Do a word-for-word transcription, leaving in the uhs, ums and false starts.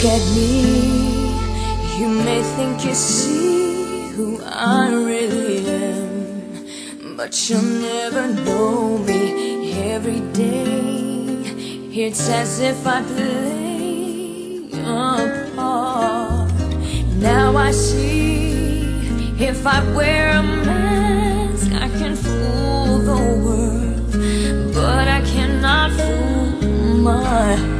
look at me, you may think you see who I really am, but you'll never know me. Every day it's as if I play a part. Now I see, if I wear a mask I can fool the world, but I cannot fool my heart.